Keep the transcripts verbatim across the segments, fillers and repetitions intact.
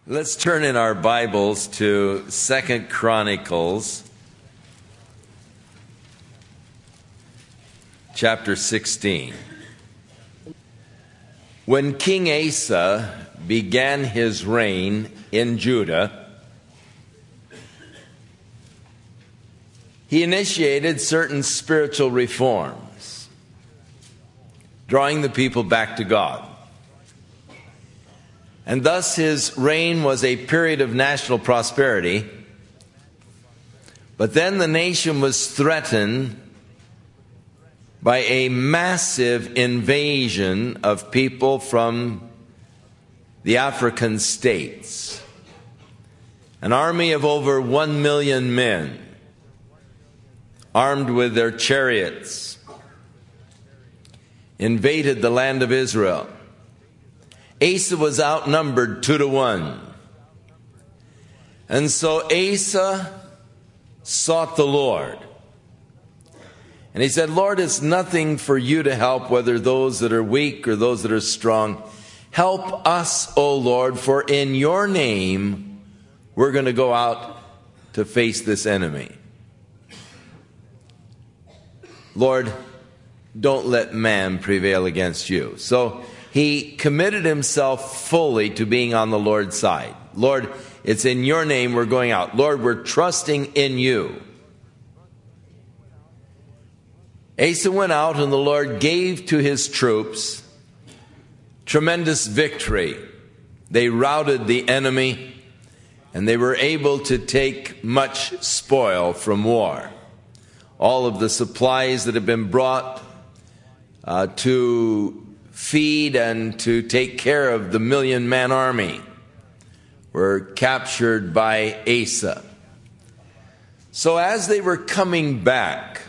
Let's turn in our Bibles to Second Chronicles, chapter sixteen. When King Asa began his reign in Judah, he initiated certain spiritual reforms, drawing the people back to God. And thus his reign was a period of national prosperity. But then the nation was threatened by a massive invasion of people from the African states. An army of over one million men, armed with their chariots, invaded the land of Israel. Asa was outnumbered two to one. And so Asa sought the Lord. And he said, Lord, it's nothing for you to help, whether those that are weak or those that are strong. Help us, O Lord, for in your name we're going to go out to face this enemy. Lord, don't let man prevail against you. So he committed himself fully to being on the Lord's side. Lord, it's in your name we're going out. Lord, we're trusting in you. Asa went out, and the Lord gave to his troops tremendous victory. They routed the enemy, and they were able to take much spoil from war. All of the supplies that had been brought uh, to feed and to take care of the million-man army were captured by Asa. So as they were coming back,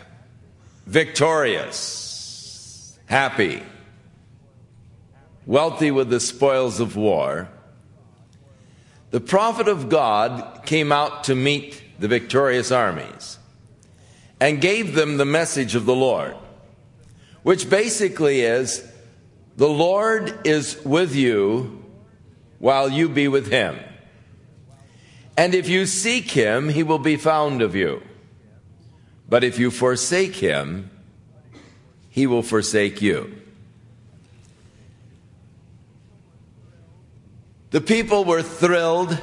victorious, happy, wealthy with the spoils of war, the prophet of God came out to meet the victorious armies and gave them the message of the Lord, which basically is, the Lord is with you while you be with him. And if you seek him, he will be found of you. But if you forsake him, he will forsake you. The people were thrilled.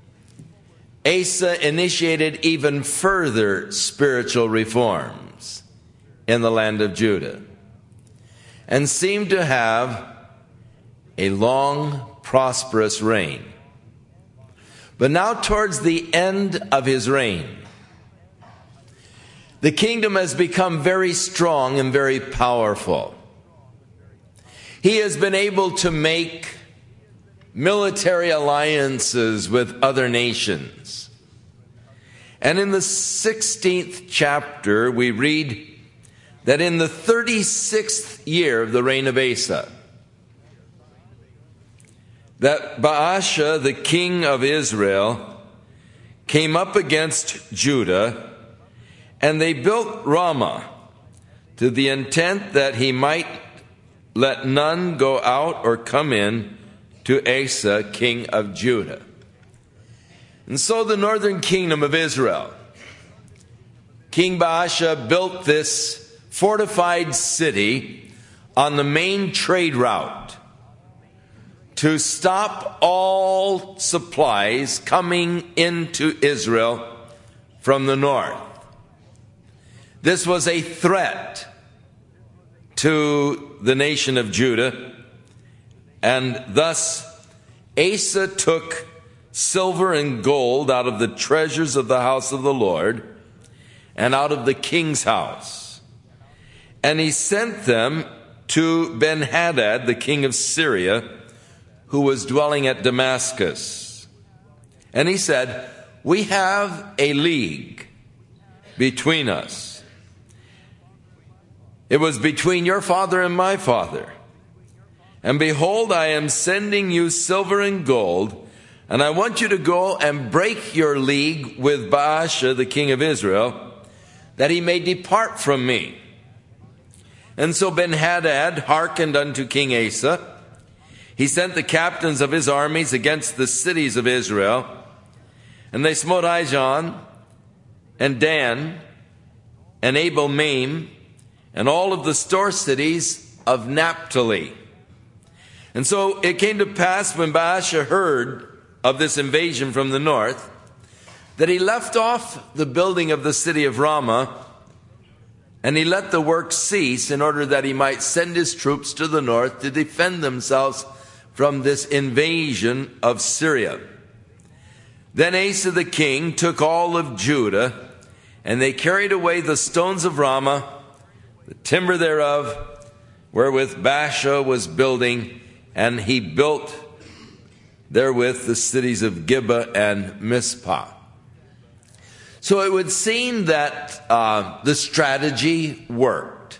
Asa initiated even further spiritual reforms in the land of Judah, and seemed to have a long, prosperous reign. But now towards the end of his reign, the kingdom has become very strong and very powerful. He has been able to make military alliances with other nations. And in the sixteenth chapter, we read that in the thirty-sixth year of the reign of Asa, that Baasha, the king of Israel, came up against Judah, and they built Ramah to the intent that he might let none go out or come in to Asa, king of Judah. And so the northern kingdom of Israel, King Baasha built this fortified city on the main trade route to stop all supplies coming into Israel from the north. This was a threat to the nation of Judah, and thus Asa took silver and gold out of the treasures of the house of the Lord and out of the king's house. And he sent them to Ben-Hadad, the king of Syria, who was dwelling at Damascus. And he said, we have a league between us. It was between your father and my father. And behold, I am sending you silver and gold, and I want you to go and break your league with Baasha, the king of Israel, that he may depart from me. And so Ben-Hadad hearkened unto King Asa. he sent the captains of his armies against the cities of Israel, and they smote Ijon and Dan and Abel-maim and all of the store cities of Naphtali. And so it came to pass, when Baasha heard of this invasion from the north, that he left off the building of the city of Ramah, and he let the work cease in order that he might send his troops to the north to defend themselves from this invasion of Syria. Then Asa the king took all of Judah, and they carried away the stones of Ramah, the timber thereof, wherewith Baasha was building, and he built therewith the cities of Gibeah and Mizpah. So it would seem that uh, the strategy worked.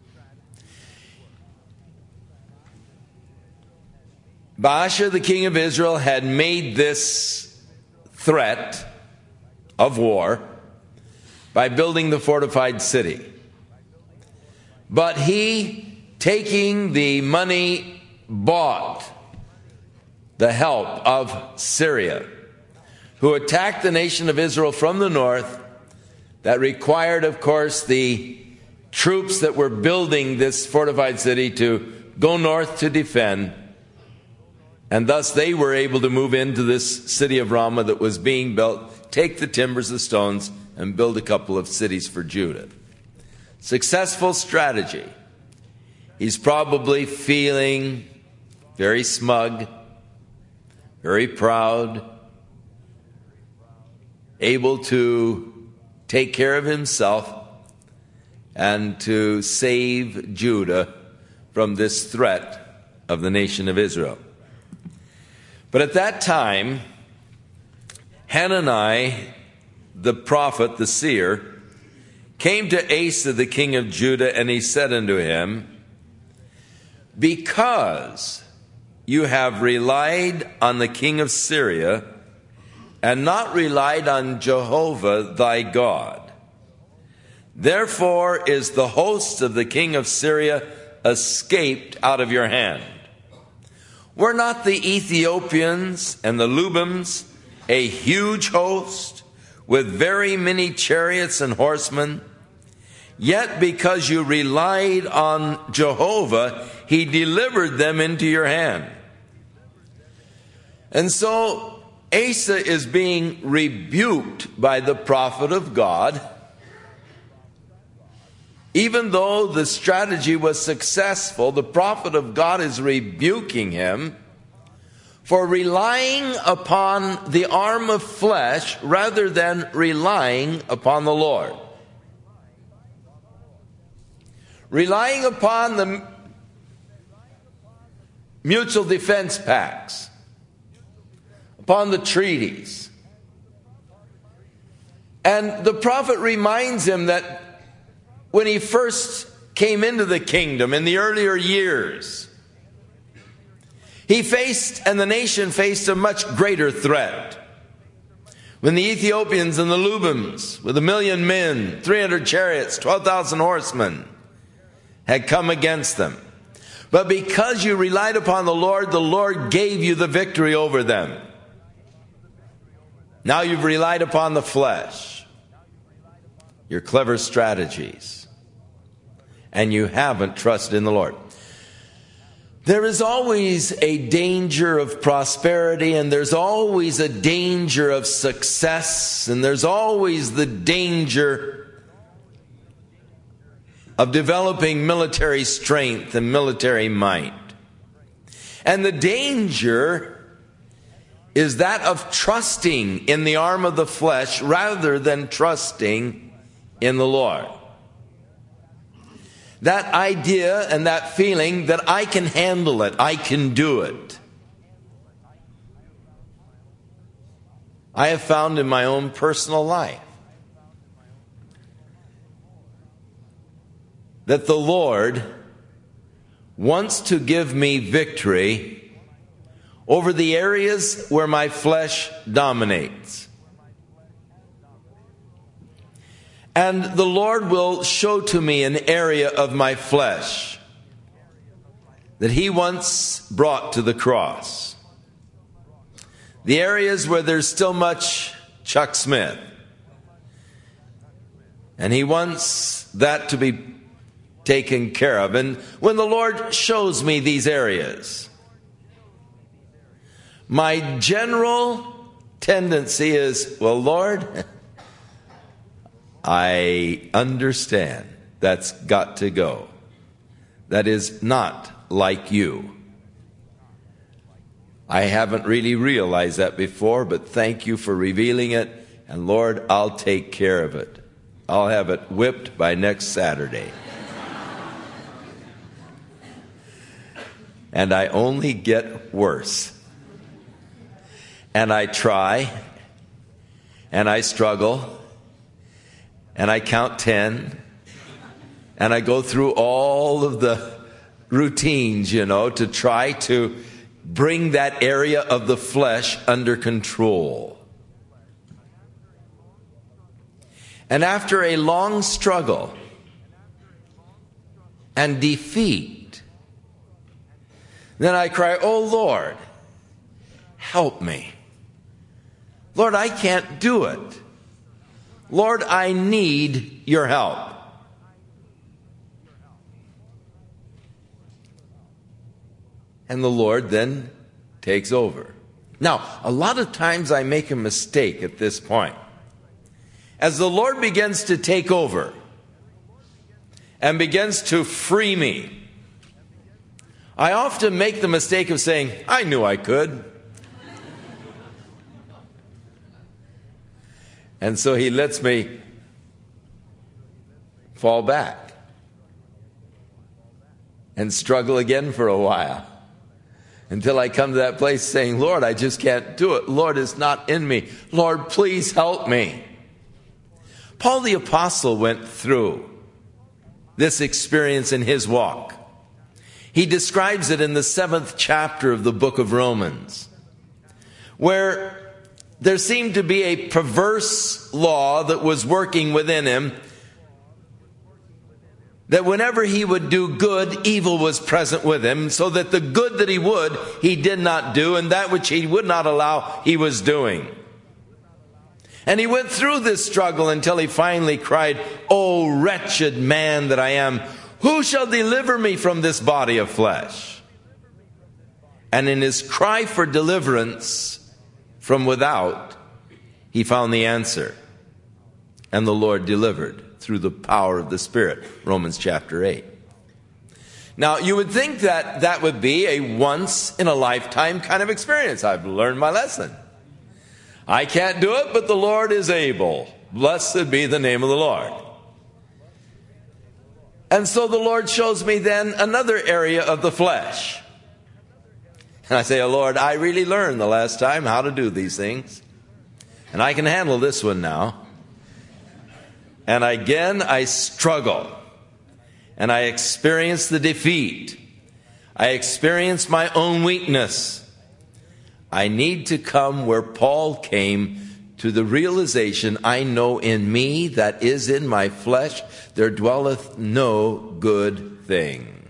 Baasha, the king of Israel, had made this threat of war by building the fortified city. But he, taking the money, bought the help of Syria, who attacked the nation of Israel from the north. That required, of course, the troops that were building this fortified city to go north to defend. And thus they were able to move into this city of Ramah that was being built, take the timbers, the stones, and build a couple of cities for Judah. Successful strategy. He's probably feeling very smug, very proud, able to take care of himself and to save Judah from this threat of the nation of Israel. But at that time, Hanani, the prophet, the seer, came to Asa, the king of Judah, and he said unto him, because you have relied on the king of Syria and not relied on Jehovah thy God, therefore is the host of the king of Syria escaped out of your hand. Were not the Ethiopians and the Lubims a huge host with very many chariots and horsemen? Yet because you relied on Jehovah, he delivered them into your hand. And so Asa is being rebuked by the prophet of God, even though the strategy was successful. The prophet of God is rebuking him for relying upon the arm of flesh rather than relying upon the Lord. Relying upon the mutual defense pacts, upon the treaties. And the prophet reminds him that when he first came into the kingdom in the earlier years, he faced, and the nation faced, a much greater threat. When the Ethiopians and the Lubims, with a million men, three hundred chariots, twelve thousand horsemen, had come against them. But because you relied upon the Lord, the Lord gave you the victory over them. Now you've relied upon the flesh, your clever strategies, and you haven't trusted in the Lord. There is always a danger of prosperity, and there's always a danger of success, and there's always the danger of developing military strength and military might. And the danger is that of trusting in the arm of the flesh rather than trusting in the Lord. That idea and that feeling that I can handle it, I can do it. I have found in my own personal life that the Lord wants to give me victory over the areas where my flesh dominates. And the Lord will show to me an area of my flesh that he once brought to the cross. The areas where there's still much Chuck Smith. And he wants that to be taken care of. And when the Lord shows me these areas, my general tendency is, well, Lord, I understand that's got to go. That is not like you. I haven't really realized that before, but thank you for revealing it. And Lord, I'll take care of it. I'll have it whipped by next Saturday. And I only get worse. And I try, and I struggle, and I count ten, and I go through all of the routines, you know, to try to bring that area of the flesh under control. And after a long struggle and defeat, then I cry, oh Lord, help me. Lord, I can't do it. Lord, I need your help. And the Lord then takes over. Now, a lot of times I make a mistake at this point. As the Lord begins to take over and begins to free me, I often make the mistake of saying, I knew I could. And so he lets me fall back and struggle again for a while until I come to that place saying, Lord, I just can't do it. Lord, it's not in me. Lord, please help me. Paul the Apostle went through this experience in his walk. He describes it in the seventh chapter of the book of Romans, where there seemed to be a perverse law that was working within him, that whenever he would do good, evil was present with him, so that the good that he would, he did not do, and that which he would not allow, he was doing. And he went through this struggle until he finally cried, "O wretched man that I am, who shall deliver me from this body of flesh?" And in his cry for deliverance from without, he found the answer. And the Lord delivered through the power of the Spirit. Romans chapter eight. Now, you would think that that would be a once-in-a-lifetime kind of experience. I've learned my lesson. I can't do it, but the Lord is able. Blessed be the name of the Lord. And so the Lord shows me then another area of the flesh. And I say, oh Lord, I really learned the last time how to do these things. And I can handle this one now. And again, I struggle. And I experience the defeat. I experience my own weakness. I need to come where Paul came, to the realization, I know in me, that is in my flesh, there dwelleth no good thing.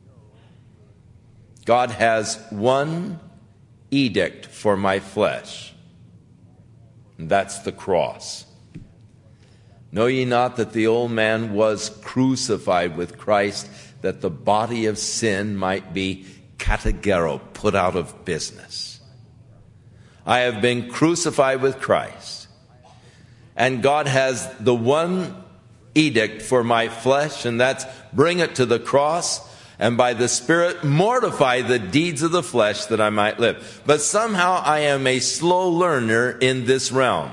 God has one edict for my flesh, and that's the cross. Know ye not that the old man was crucified with Christ, that the body of sin might be kategero, put out of business? I have been crucified with Christ. And God has the one edict for my flesh, and that's bring it to the cross, and by the Spirit mortify the deeds of the flesh that I might live. But somehow I am a slow learner in this realm.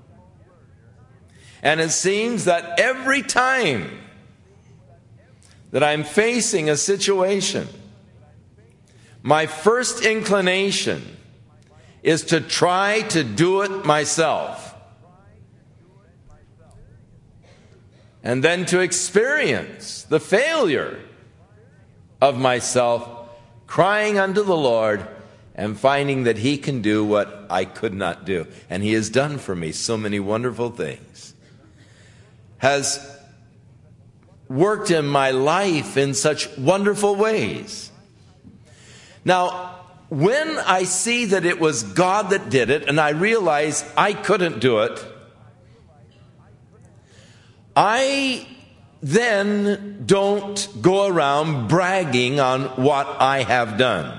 And it seems that every time that I'm facing a situation, my first inclination is to try to do it myself. And then to experience the failure of myself, crying unto the Lord and finding that He can do what I could not do. And He has done for me so many wonderful things. Has worked in my life in such wonderful ways. Now, when I see that it was God that did it, and I realize I couldn't do it, I then don't go around bragging on what I have done.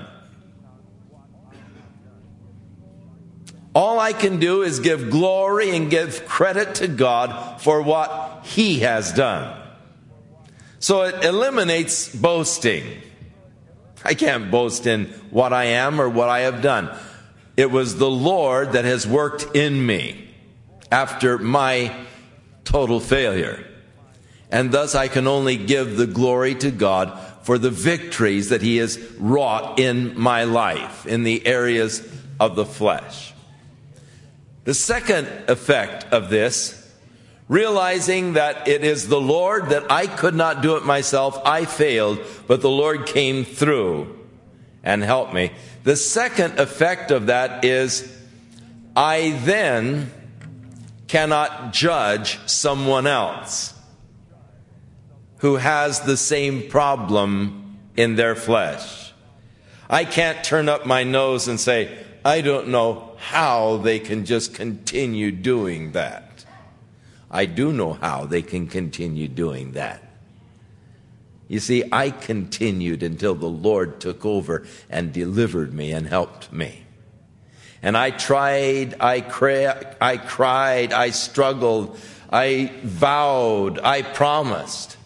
All I can do is give glory and give credit to God for what He has done. So it eliminates boasting. I can't boast in what I am or what I have done. It was the Lord that has worked in me after my total failure. And thus I can only give the glory to God for the victories that He has wrought in my life, in the areas of the flesh. The second effect of this, realizing that it is the Lord, that I could not do it myself, I failed, but the Lord came through and helped me. The second effect of that is I then cannot judge someone else who has the same problem in their flesh. I can't turn up my nose and say, I don't know how they can just continue doing that. I do know how they can continue doing that. You see, I continued until the Lord took over and delivered me and helped me. And I tried, I, cra- I cried, I struggled, I vowed, I promised.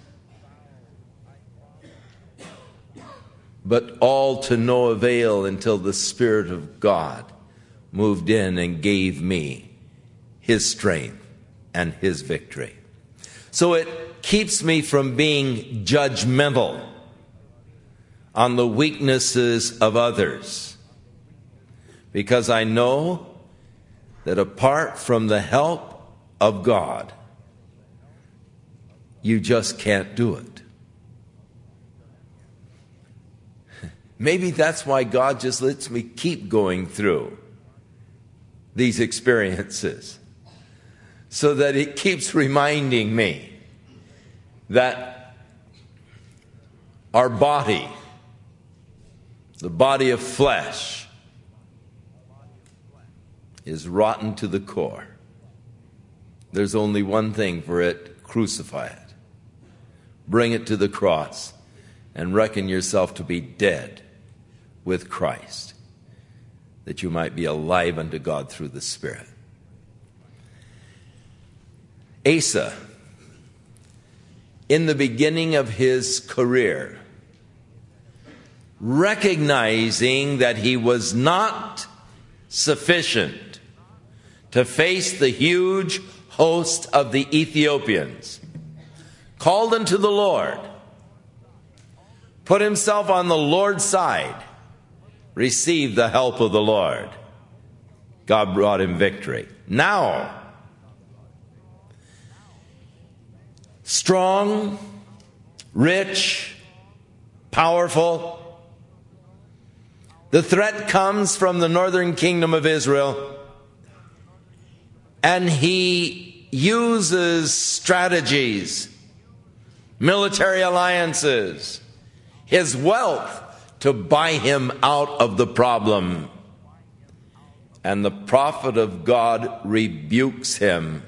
But all to no avail until the Spirit of God moved in and gave me His strength and His victory. So it keeps me from being judgmental on the weaknesses of others, because I know that apart from the help of God, you just can't do it. Maybe that's why God just lets me keep going through these experiences, so that it keeps reminding me that our body, the body of flesh, is rotten to the core. There's only one thing for it: crucify it. Bring it to the cross and reckon yourself to be dead with Christ, that you might be alive unto God through the Spirit. Asa, in the beginning of his career, recognizing that he was not sufficient to face the huge host of the Ethiopians, called unto the Lord, put himself on the Lord's side, received the help of the Lord. God brought him victory. Now, strong, rich, powerful, the threat comes from the northern kingdom of Israel, and he uses strategies, military alliances, his wealth to buy him out of the problem. And the prophet of God rebukes him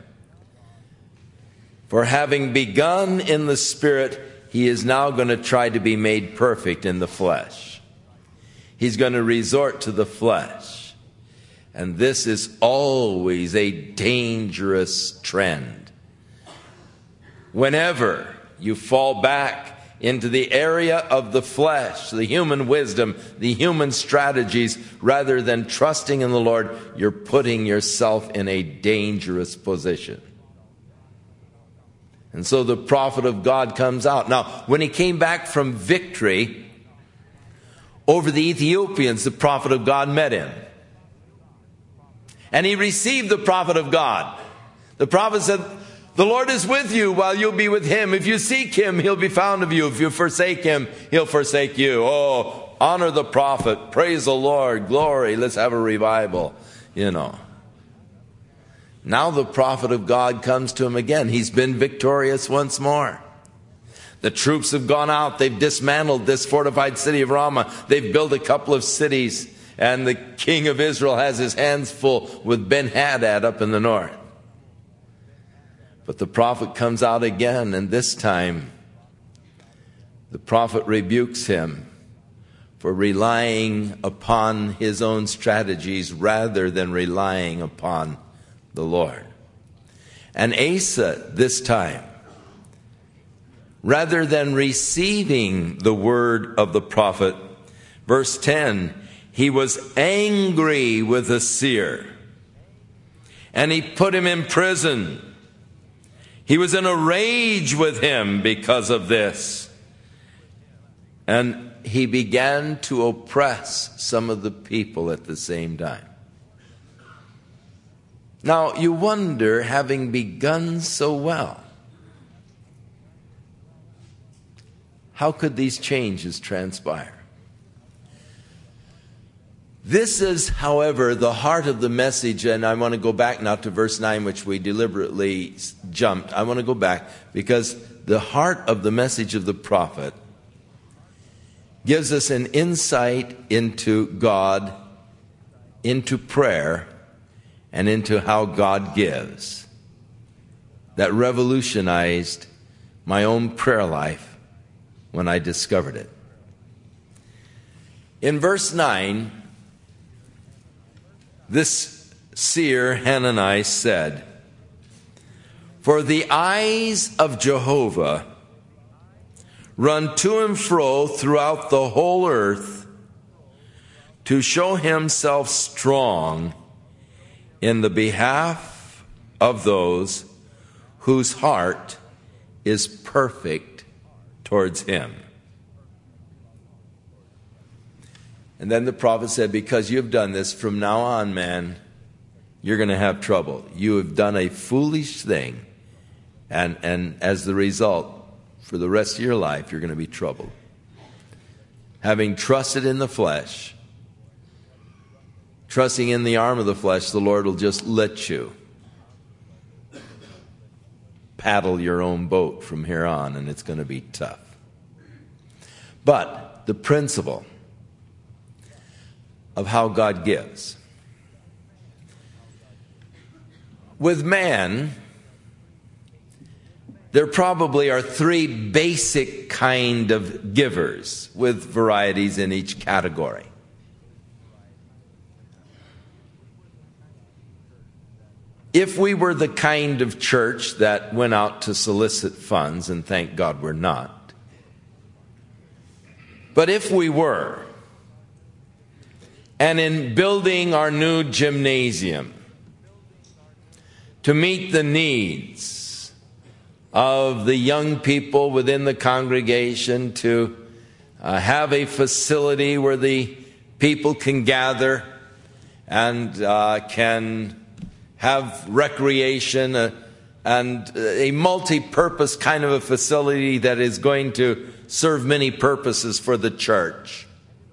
for having begun in the Spirit. He is now going to try to be made perfect in the flesh. He's going to resort to the flesh. And this is always a dangerous trend. Whenever you fall back into the area of the flesh, the human wisdom, the human strategies, rather than trusting in the Lord, you're putting yourself in a dangerous position. And so the prophet of God comes out. Now, when he came back from victory over the Ethiopians, the prophet of God met him. And he received the prophet of God. The prophet said, the Lord is with you while you'll be with him. If you seek him, he'll be found of you. If you forsake him, he'll forsake you. Oh, honor the prophet. Praise the Lord. Glory. Let's have a revival. You know. Now the prophet of God comes to him again. He's been victorious once more. The troops have gone out. They've dismantled this fortified city of Ramah. They've built a couple of cities. And the king of Israel has his hands full with Ben-Hadad up in the north. But the prophet comes out again, and this time the prophet rebukes him for relying upon his own strategies rather than relying upon the Lord. And Asa, this time, rather than receiving the word of the prophet, verse ten, he was angry with the seer, and he put him in prison. He was in a rage with him because of this. And he began to oppress some of the people at the same time. Now, you wonder, having begun so well, how could these changes transpire? This is, however, the heart of the message, and I want to go back now to verse nine, which we deliberately jumped. I want to go back because the heart of the message of the prophet gives us an insight into God, into prayer, and into how God gives. That revolutionized my own prayer life when I discovered it. In verse nine, this seer Hanani said, "For the eyes of Jehovah run to and fro throughout the whole earth to show himself strong in the behalf of those whose heart is perfect towards him." And then the prophet said, because you've done this, from now on, man, you're going to have trouble. You have done a foolish thing. And, and as the result, for the rest of your life, you're going to be troubled. Having trusted in the flesh, trusting in the arm of the flesh, the Lord will just let you paddle your own boat from here on, and it's going to be tough. But the principle of how God gives. With man, there probably are three basic kind of givers with varieties in each category. If we were the kind of church that went out to solicit funds, and thank God we're not, but if we were, and in building our new gymnasium to meet the needs of the young people within the congregation, to uh, have a facility where the people can gather and uh, can have recreation, uh, and a multi-purpose kind of a facility that is going to serve many purposes for the church.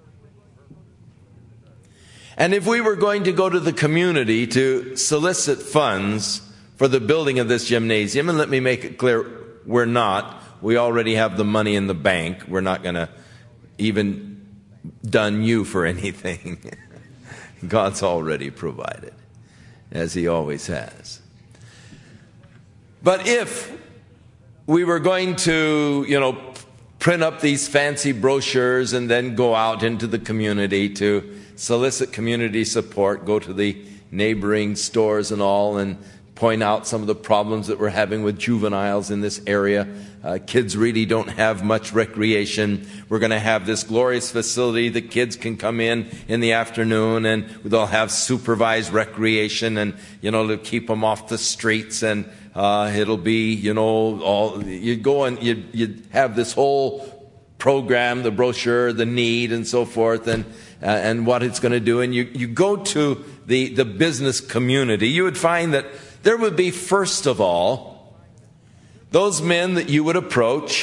And if we were going to go to the community to solicit funds for the building of this gymnasium, and let me make it clear, we're not. We already have the money in the bank. We're not going to even dun you for anything. God's already provided, as He always has. But if we were going to, you know, print up these fancy brochures and then go out into the community to solicit community support, go to the neighboring stores and all, and point out some of the problems that we're having with juveniles in this area. Uh, kids really don't have much recreation. We're going to have this glorious facility. The kids can come in in the afternoon, and they'll have supervised recreation, and, you know, to keep them off the streets, and uh, it'll be, you know, all you go and you you have this whole program, the brochure, the need, and so forth, and uh, and what it's going to do. And you you go to the the business community, you would find that there would be, first of all, those men that you would approach,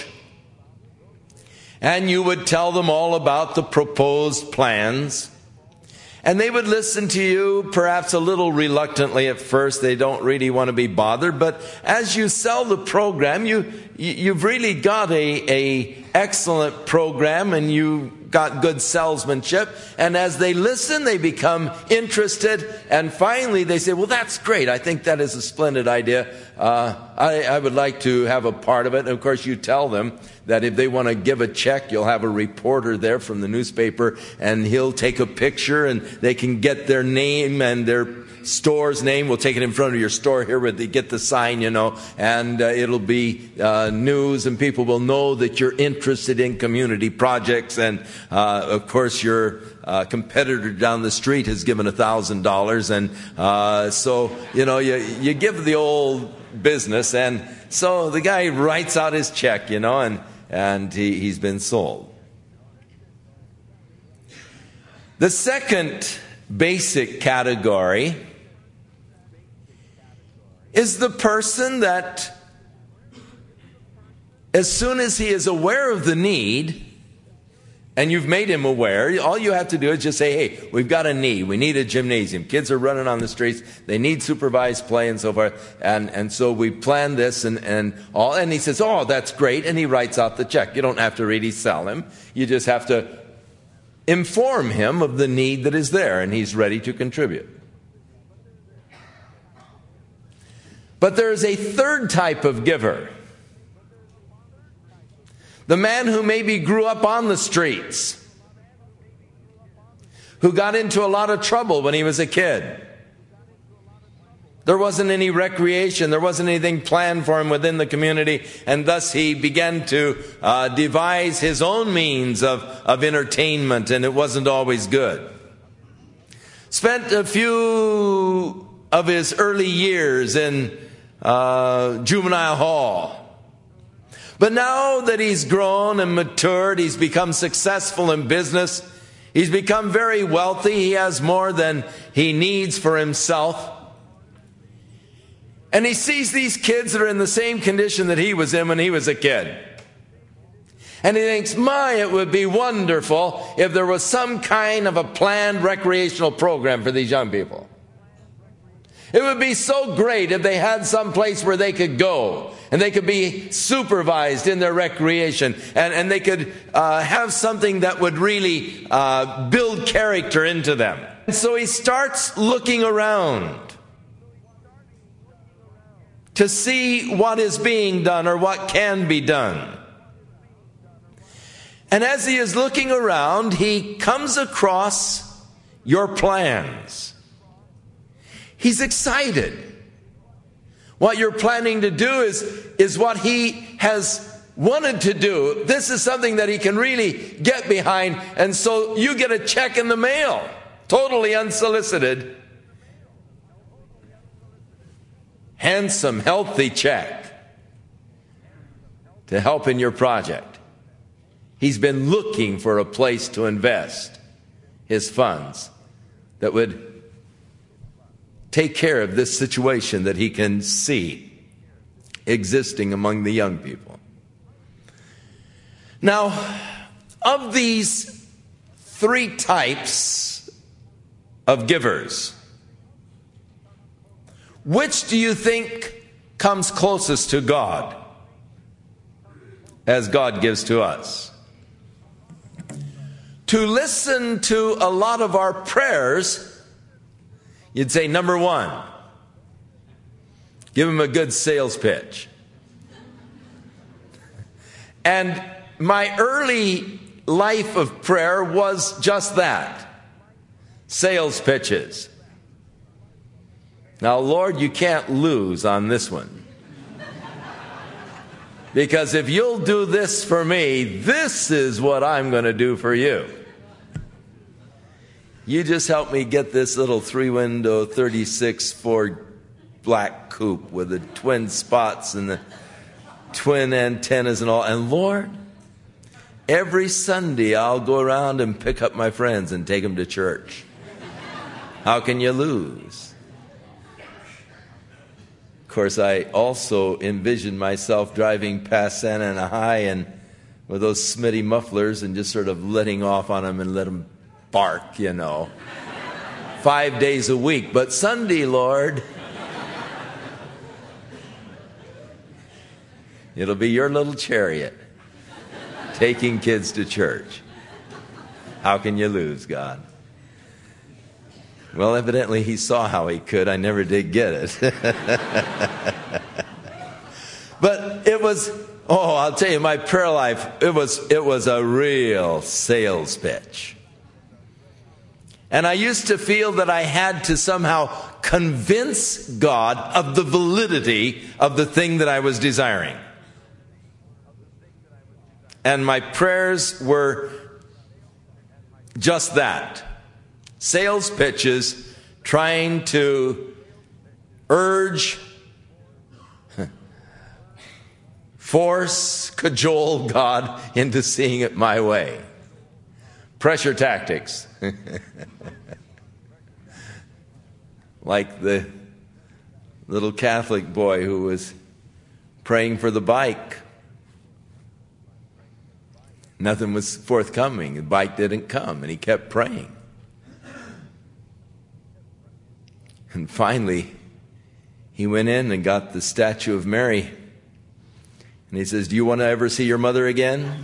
and you would tell them all about the proposed plans, And they would listen to you perhaps a little reluctantly at first. They don't really want to be bothered. But as you sell the program, you, you've really got a, a excellent program, and you got good salesmanship. And as they listen, they become interested. And finally they say, well, that's great. I think that is a splendid idea. Uh, I, I would like to have a part of it. And of course, you tell them that if they want to give a check, you'll have a reporter there from the newspaper, and he'll take a picture, and they can get their name and their store's name. We'll take it in front of your store here where they get the sign, you know, and uh, it'll be uh, news, and people will know that you're interested in community projects. And uh, of course, your uh, competitor down the street has given a thousand dollars, and uh, so you know you you give the old business, and so the guy writes out his check, you know, and and he, he's been sold. The second basic category is the person that, as soon as he is aware of the need, and you've made him aware, all you have to do is just say, hey, we've got a need. We need a gymnasium. Kids are running on the streets. They need supervised play and so forth. And, and so we plan this and, and all. And he says, oh, that's great. And he writes out the check. You don't have to really sell him. You just have to inform him of the need that is there, and he's ready to contribute. But there is a third type of giver. The man who maybe grew up on the streets, who got into a lot of trouble when he was a kid. There wasn't any recreation, there wasn't anything planned for him within the community, and thus he began to uh, devise his own means of, of entertainment, and it wasn't always good. Spent a few of his early years in uh, juvenile hall. But now that he's grown and matured, he's become successful in business, he's become very wealthy, he has more than he needs for himself. And he sees these kids that are in the same condition that he was in when he was a kid. And he thinks, my, it would be wonderful if there was some kind of a planned recreational program for these young people. It would be so great if they had some place where they could go and they could be supervised in their recreation, and, and they could uh, have something that would really uh, build character into them. And so he starts looking around to see what is being done or what can be done. And as he is looking around, he comes across your plans. He's excited. What you're planning to do is, is what he has wanted to do. This is something that he can really get behind. And so you get a check in the mail, totally unsolicited. Handsome, healthy check to help in your project. He's been looking for a place to invest his funds that would take care of this situation that he can see existing among the young people. Now, of these three types of givers, which do you think comes closest to God as God gives to us? To listen to a lot of our prayers, you'd say, number one, give him a good sales pitch. And my early life of prayer was just that, sales pitches. Now, Lord, you can't lose on this one. Because if you'll do this for me, this is what I'm going to do for you. You just help me get this little three-window thirty-six Ford black coupe with the twin spots and the twin antennas and all. And Lord, every Sunday I'll go around and pick up my friends and take them to church. How can you lose? Of course, I also envisioned myself driving past Santa Ana High and with those Smitty mufflers and just sort of letting off on them and let them bark, you know. five days a week, but Sunday, Lord, it'll be your little chariot taking kids to church. How can you lose, God? Well, evidently he saw how he could. I never did get it. But it was, oh, I'll tell you, my prayer life, it was, it was a real sales pitch. And I used to feel that I had to somehow convince God of the validity of the thing that I was desiring. And my prayers were just that. Sales pitches trying to urge, force, cajole God into seeing it my way. Pressure tactics. Like the little Catholic boy who was praying for the bike. Nothing was forthcoming. The bike didn't come, and he kept praying. And finally, he went in and got the statue of Mary. And he says, "Do you want to ever see your mother again?"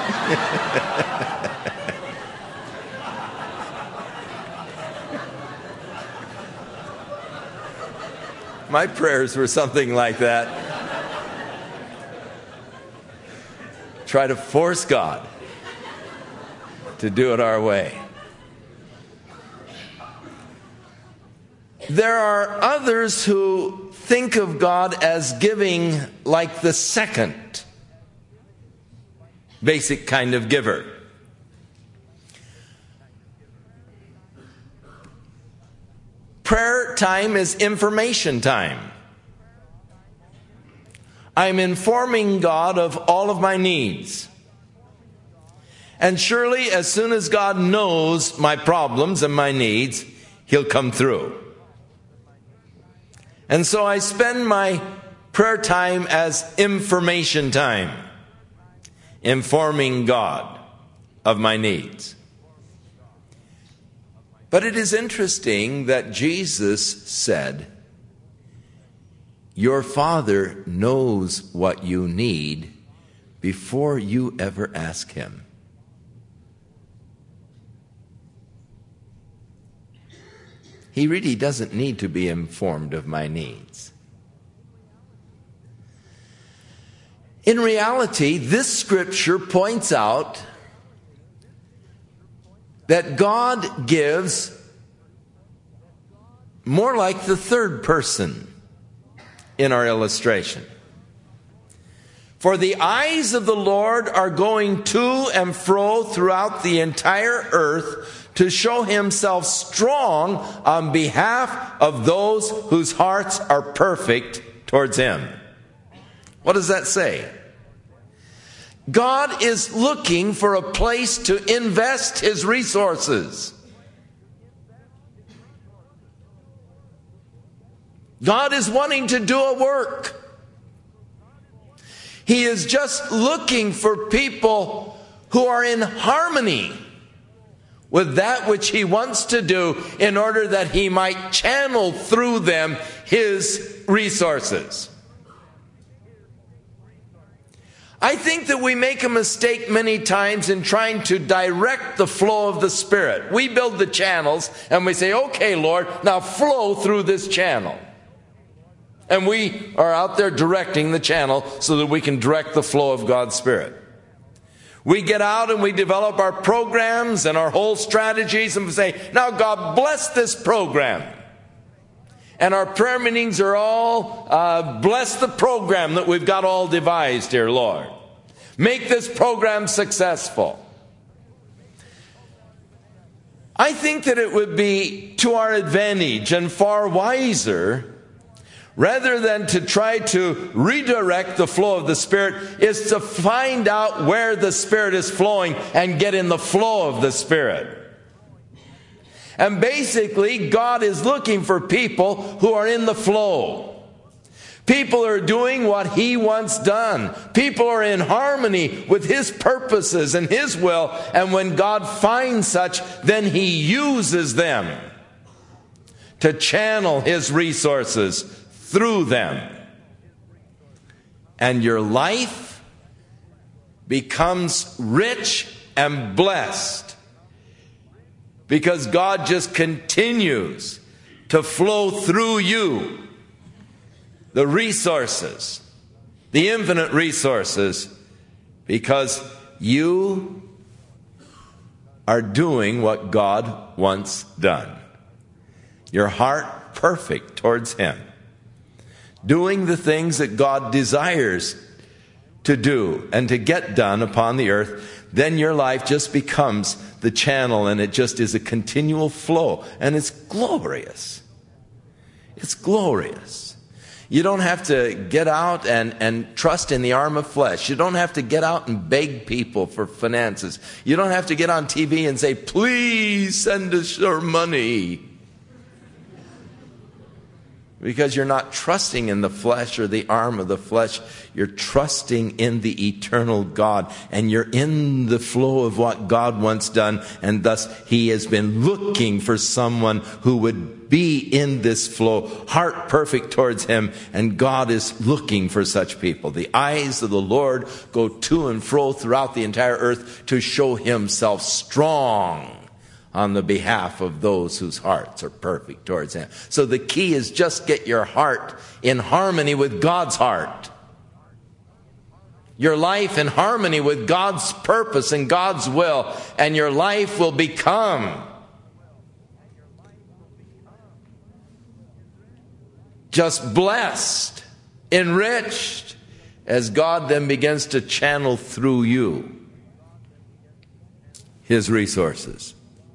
My prayers were something like that. Try to force God to do it our way. There are others who think of God as giving like the second basic kind of giver. Prayer time is information time. I'm informing God of all of my needs. And surely as soon as God knows my problems and my needs, He'll come through. And so I spend my prayer time as information time, informing God of my needs. But it is interesting that Jesus said, "Your Father knows what you need before you ever ask Him." He really doesn't need to be informed of my needs. In reality, this scripture points out that God gives more like the third person in our illustration. For the eyes of the Lord are going to and fro throughout the entire earth to show Himself strong on behalf of those whose hearts are perfect towards Him. What does that say? God is looking for a place to invest His resources. God is wanting to do a work. He is just looking for people who are in harmony with that which He wants to do in order that He might channel through them His resources. I think that we make a mistake many times in trying to direct the flow of the Spirit. We build the channels and we say, "Okay, Lord, now flow through this channel." And we are out there directing the channel so that we can direct the flow of God's Spirit. We get out and we develop our programs and our whole strategies and we say, "Now God bless this program." And our prayer meetings are all, uh, bless the program that we've got all devised here, Lord. Make this program successful. I think that it would be to our advantage and far wiser, rather than to try to redirect the flow of the Spirit, is to find out where the Spirit is flowing and get in the flow of the Spirit. And basically, God is looking for people who are in the flow. People are doing what He wants done. People are in harmony with His purposes and His will. And when God finds such, then He uses them to channel his resources through them. And your life becomes rich and blessed because God just continues to flow through you the resources, the infinite resources, because you are doing what God wants done. Your heart perfect towards him. Doing the things that God desires to do and to get done upon the earth, then your life just becomes the channel, and it just is a continual flow, and it's glorious. It's glorious. You don't have to get out and, and trust in the arm of flesh. You don't have to get out and beg people for finances. You don't have to get on T V and say, please send us your money. Because you're not trusting in the flesh or the arm of the flesh. You're trusting in the eternal God. And you're in the flow of what God wants done. And thus he has been looking for someone who would be in this flow, heart perfect towards him. And God is looking for such people. The eyes of the Lord go to and fro throughout the entire earth to show himself strong on the behalf of those whose hearts are perfect towards him. So the key is just get your heart in harmony with God's heart. Your life in harmony with God's purpose and God's will, and your life will become just blessed, enriched, as God then begins to channel through you his resources.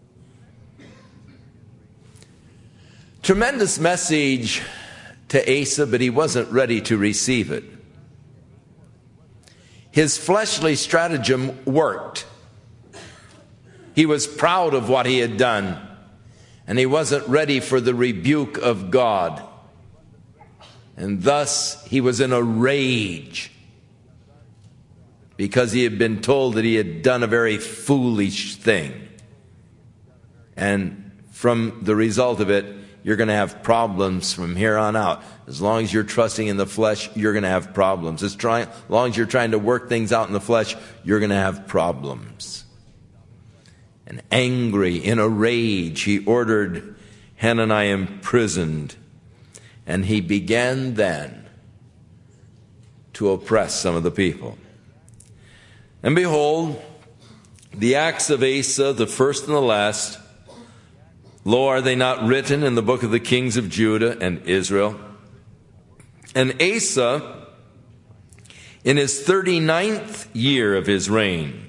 Tremendous message to Asa, but he wasn't ready to receive it. His fleshly stratagem worked. He was proud of what he had done, and he wasn't ready for the rebuke of God. And thus he was in a rage because he had been told that he had done a very foolish thing. And from the result of it, you're going to have problems from here on out. As long as you're trusting in the flesh, you're going to have problems. As try, long as you're trying to work things out in the flesh, you're going to have problems. And angry, in a rage, he ordered Hananiah imprisoned. And he began then to oppress some of the people. And behold, the acts of Asa, the first and the last, lo, are they not written in the book of the kings of Judah and Israel? And Asa, in his thirty-ninth year of his reign,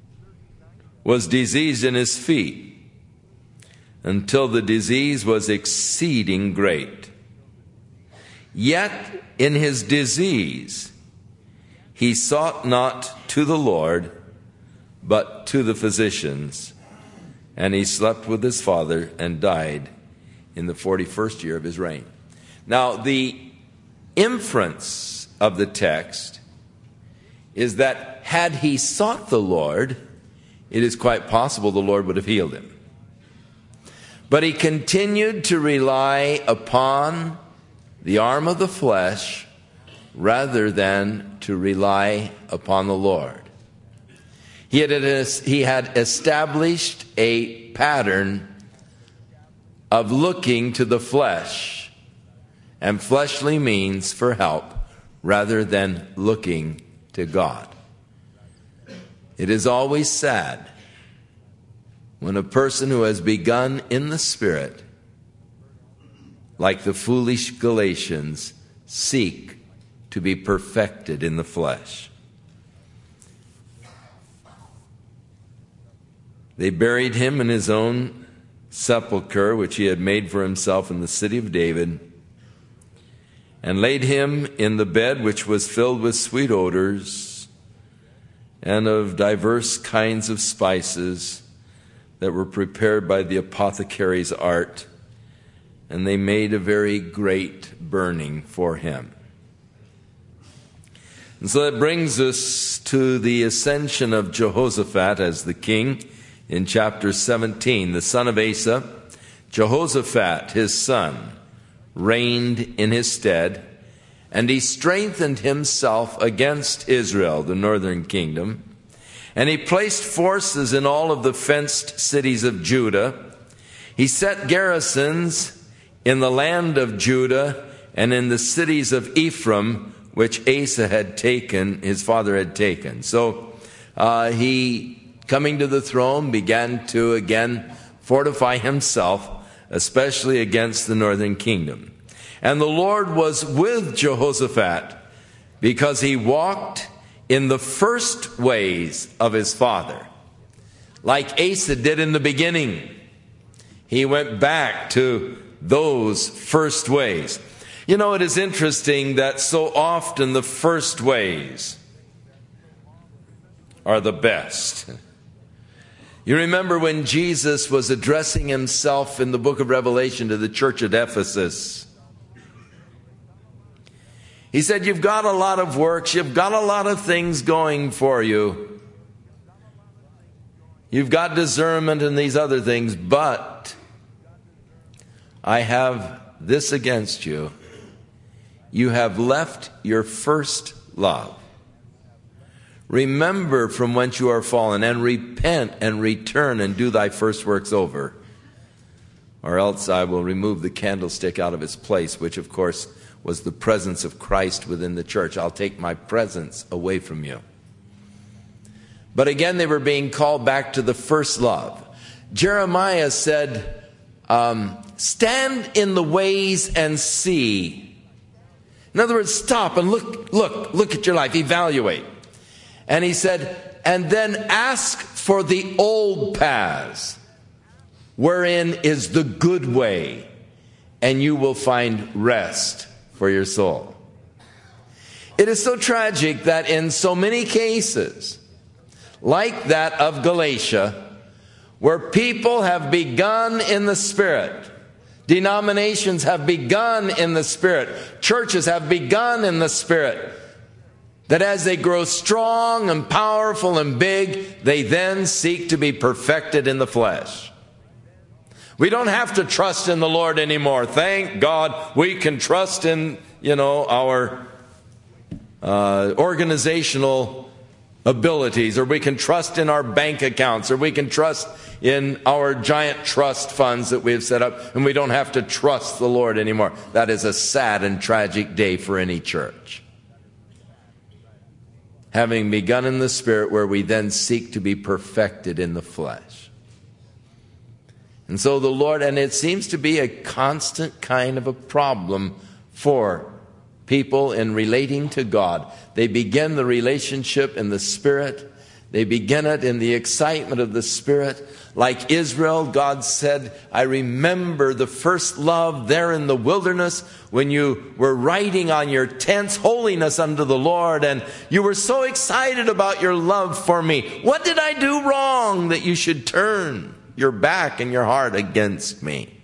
was diseased in his feet, until the disease was exceeding great. Yet in his disease he sought not to the Lord, but to the physicians. And he slept with his father and died in the forty-first year of his reign. Now, the inference of the text is that had he sought the Lord, it is quite possible the Lord would have healed him. But he continued to rely upon the arm of the flesh rather than to rely upon the Lord. He had, he had established a pattern of looking to the flesh and fleshly means for help rather than looking to God. It is always sad when a person who has begun in the Spirit, like the foolish Galatians, seek to be perfected in the flesh. They buried him in his own sepulchre, which he had made for himself in the city of David, and laid him in the bed which was filled with sweet odors and of diverse kinds of spices that were prepared by the apothecary's art, and they made a very great burning for him. And so that brings us to the ascension of Jehoshaphat as the king in chapter seventeen, the son of Asa, Jehoshaphat, his son, reigned in his stead, and he strengthened himself against Israel, the northern kingdom. And he placed forces in all of the fenced cities of Judah. He set garrisons in the land of Judah and in the cities of Ephraim, which Asa had taken, his father had taken. So uh, he, coming to the throne, began to again fortify himself, especially against the northern kingdom. And the Lord was with Jehoshaphat because he walked in the first ways of his father. Like Asa did in the beginning, he went back to those first ways. You know, it is interesting that so often the first ways are the best. You remember when Jesus was addressing himself in the book of Revelation to the church at Ephesus. He said, you've got a lot of works, you've got a lot of things going for you. You've got discernment and these other things, but I have this against you. You have left your first love. Remember from whence you are fallen, and repent and return and do thy first works over. Or else I will remove the candlestick out of its place, which of course was the presence of Christ within the church. I'll take my presence away from you. But again, they were being called back to the first love. Jeremiah said, um, stand in the ways and see. In other words, stop and look, look, look at your life, evaluate. And he said, and then ask for the old paths, wherein is the good way, and you will find rest for your soul. It is so tragic that in so many cases, like that of Galatia, where people have begun in the Spirit, denominations have begun in the Spirit, churches have begun in the Spirit, that as they grow strong and powerful and big, they then seek to be perfected in the flesh. We don't have to trust in the Lord anymore. Thank God we can trust in, you know, our uh, organizational abilities, or we can trust in our bank accounts, or we can trust in our giant trust funds that we have set up, and we don't have to trust the Lord anymore. That is a sad and tragic day for any church. Having begun in the Spirit, where we then seek to be perfected in the flesh. And so the Lord, and it seems to be a constant kind of a problem for people in relating to God. They begin the relationship in the Spirit. They begin it in the excitement of the Spirit. Like Israel, God said, I remember the first love there in the wilderness when you were writing on your tents, holiness unto the Lord, and you were so excited about your love for me. What did I do wrong that you should turn your back and your heart against me?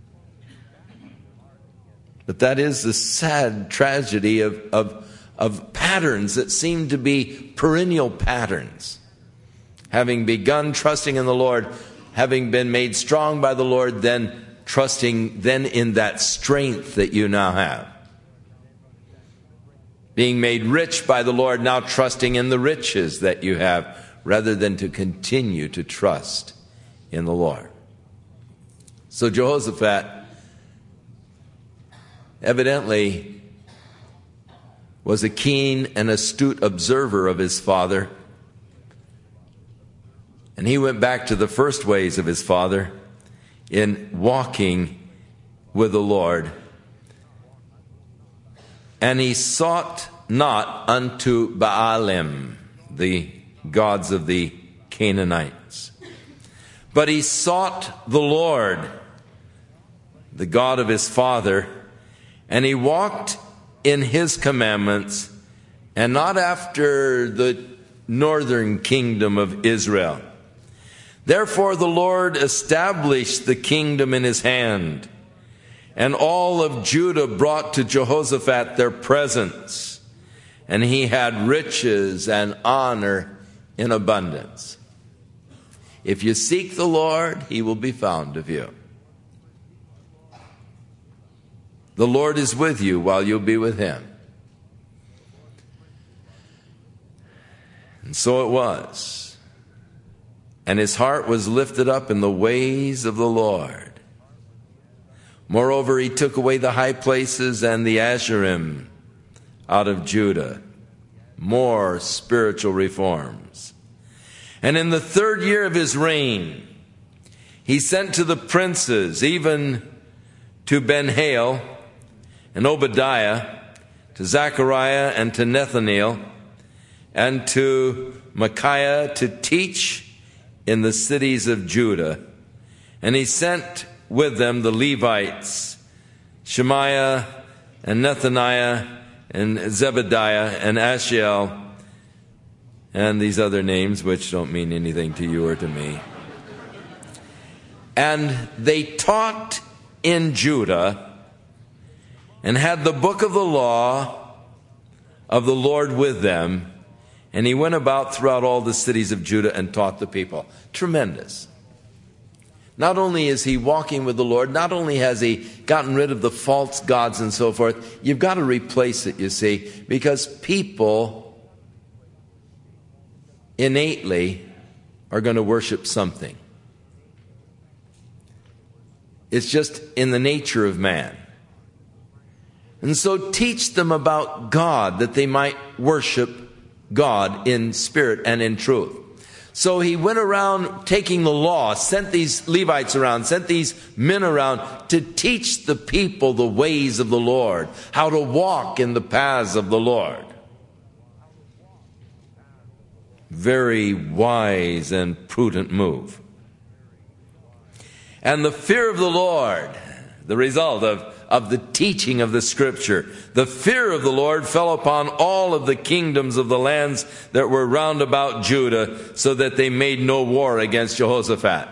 But that is the sad tragedy of, of, of patterns that seem to be perennial patterns. Having begun trusting in the Lord, having been made strong by the Lord, then trusting then in that strength that you now have. Being made rich by the Lord, now trusting in the riches that you have, rather than to continue to trust in the Lord. So Jehoshaphat evidently was a keen and astute observer of his father. And he went back to the first ways of his father in walking with the Lord. And he sought not unto Baalim, the gods of the Canaanites, but he sought the Lord, the God of his father, and he walked in his commandments, and not after the northern kingdom of Israel. Therefore the Lord established the kingdom in his hand, and all of Judah brought to Jehoshaphat their presents, and he had riches and honor in abundance. If you seek the Lord, he will be found of you. the Lord is with you while you'll be with him. And so it was. And his heart was lifted up in the ways of the Lord. Moreover, he took away the high places and the Asherim out of Judah. More spiritual reforms. And in the third year of his reign, he sent to the princes, even to Ben-Hail and Obadiah, to Zechariah and to Nethanel, and to Micaiah to teach in the cities of Judah. And he sent with them the Levites, Shemaiah and Nethaniah and Zebediah and Ashiel, and these other names which don't mean anything to you or to me. And they taught in Judah and had the book of the law of the Lord with them. And he went about throughout all the cities of Judah and taught the people. Tremendous. Not only is he walking with the Lord, not only has he gotten rid of the false gods and so forth, you've got to replace it, you see, because people innately are going to worship something. It's just in the nature of man. And so teach them about God, that they might worship God in spirit and in truth. So he went around taking the law, sent these Levites around, sent these men around to teach the people the ways of the Lord, how to walk in the paths of the Lord. Very wise and prudent move. And the fear of the Lord, the result of, of the teaching of the Scripture, the fear of the Lord fell upon all of the kingdoms of the lands that were round about Judah, so that they made no war against Jehoshaphat.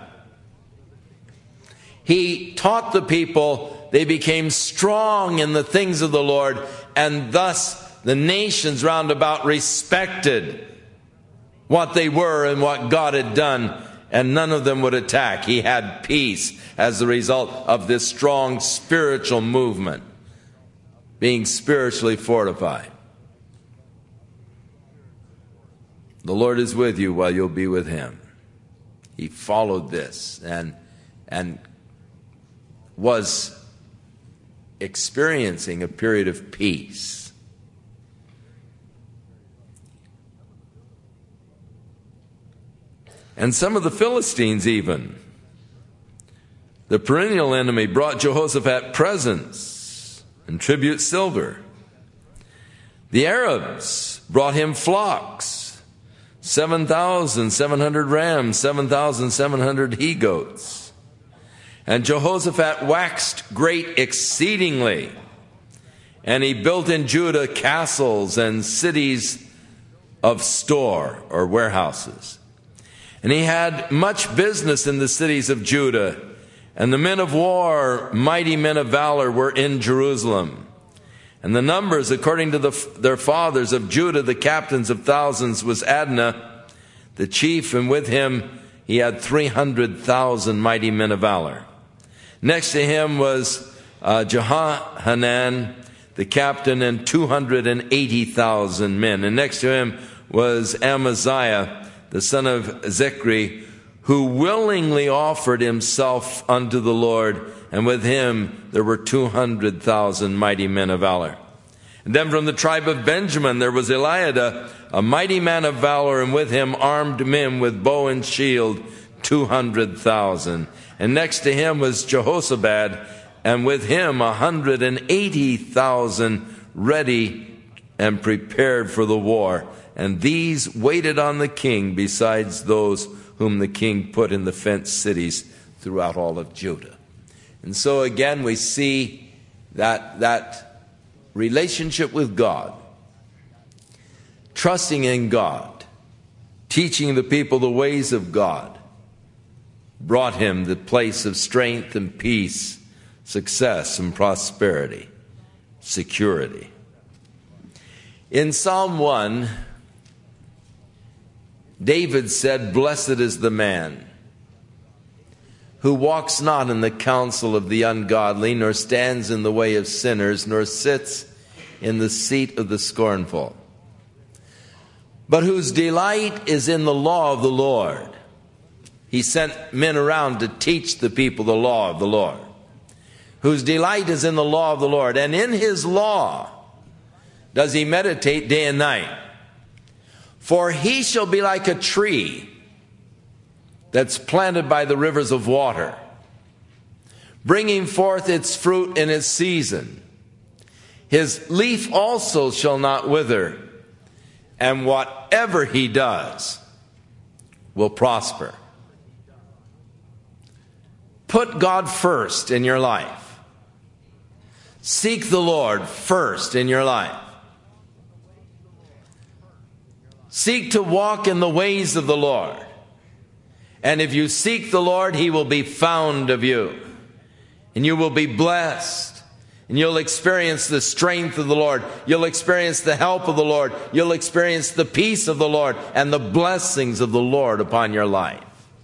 He taught the people, they became strong in the things of the Lord, and thus the nations round about respected what they were and what God had done, and none of them would attack. He had peace as the result of this strong spiritual movement, being spiritually fortified. The Lord is with you while you'll be with him. He followed this and, and was experiencing a period of peace. And some of the Philistines even, the perennial enemy, brought Jehoshaphat presents and tribute silver. The Arabs brought him flocks, seven thousand seven hundred rams, seven thousand seven hundred he-goats. And Jehoshaphat waxed great exceedingly. And he built in Judah castles and cities of store or warehouses. And he had much business in the cities of Judah. And the men of war, mighty men of valor, were in Jerusalem. And the numbers, according to the, their fathers of Judah, the captains of thousands, was Adnah, the chief, and with him he had three hundred thousand mighty men of valor. Next to him was uh, Jehohanan, the captain, and two hundred eighty thousand men. And next to him was Amaziah, the son of Zechri, who willingly offered himself unto the Lord, and with him there were two hundred thousand mighty men of valor. And then from the tribe of Benjamin there was Eliada, a mighty man of valor, and with him armed men with bow and shield, two hundred thousand. And next to him was Jehozabad, and with him a hundred and eighty thousand ready and prepared for the war. And these waited on the king, besides those whom the king put in the fenced cities throughout all of Judah. And so again we see that, that relationship with God, trusting in God, teaching the people the ways of God, brought him the place of strength and peace, success and prosperity, security. In Psalm one, David said, "Blessed is the man who walks not in the counsel of the ungodly, nor stands in the way of sinners, nor sits in the seat of the scornful, but whose delight is in the law of the Lord. He sent men around to teach the people the law of the Lord. Whose delight is in the law of the Lord, and in his law does he meditate day and night. For he shall be like a tree that's planted by the rivers of water, bringing forth its fruit in its season. His leaf also shall not wither, and whatever he does will prosper. Put God first in your life. Seek the Lord first in your life. Seek to walk in the ways of the Lord. And if you seek the Lord, he will be found of you. And you will be blessed. And you'll experience the strength of the Lord. You'll experience the help of the Lord. You'll experience the peace of the Lord and the blessings of the Lord upon your life.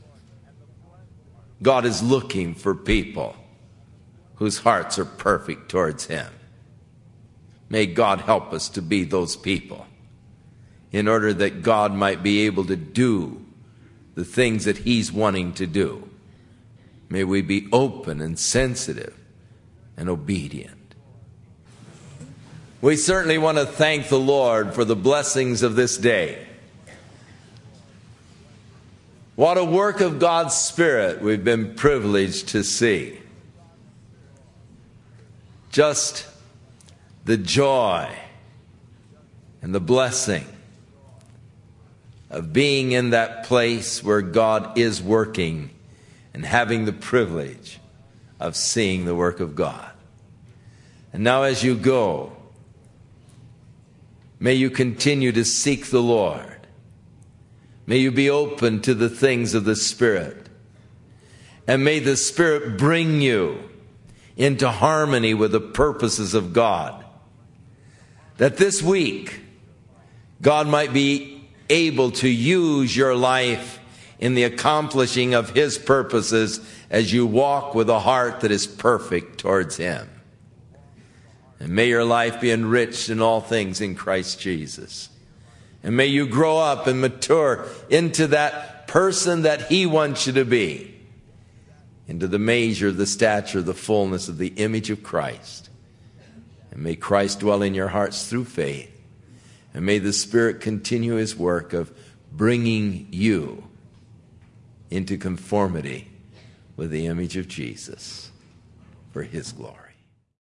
God is looking for people whose hearts are perfect towards him. May God help us to be those people, in order that God might be able to do the things that he's wanting to do. May we be open and sensitive and obedient. We certainly want to thank the Lord for the blessings of this day. What a work of God's Spirit we've been privileged to see. Just the joy and the blessing of being in that place where God is working and having the privilege of seeing the work of God. And now as you go, may you continue to seek the Lord. May you be open to the things of the Spirit. And may the Spirit bring you into harmony with the purposes of God. That this week, God might be able to use your life in the accomplishing of his purposes as you walk with a heart that is perfect towards him. And may your life be enriched in all things in Christ Jesus. And may you grow up and mature into that person that he wants you to be, into the measure, the stature, the fullness of the image of Christ. And may Christ dwell in your hearts through faith. And may the Spirit continue his work of bringing you into conformity with the image of Jesus for his glory.